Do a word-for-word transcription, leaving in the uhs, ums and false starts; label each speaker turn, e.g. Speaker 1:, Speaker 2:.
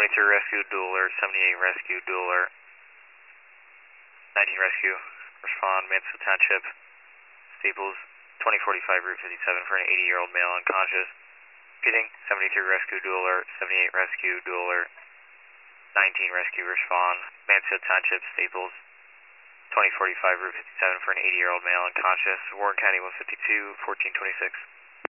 Speaker 1: seventy-two rescue, dual alert, seventy-eight rescue, dual alert, nineteen rescue, respond, Mansfield Township, Staples, twenty forty-five Route fifty-seven for an eighty year old male unconscious. Repeating, seventy-two rescue, dual alert, seventy-eight rescue, dual alert, nineteen rescue, respond, Mansfield Township, Staples, twenty forty-five Route fifty-seven for an eighty year old male unconscious. Warren County one fifty-two, fourteen twenty-six.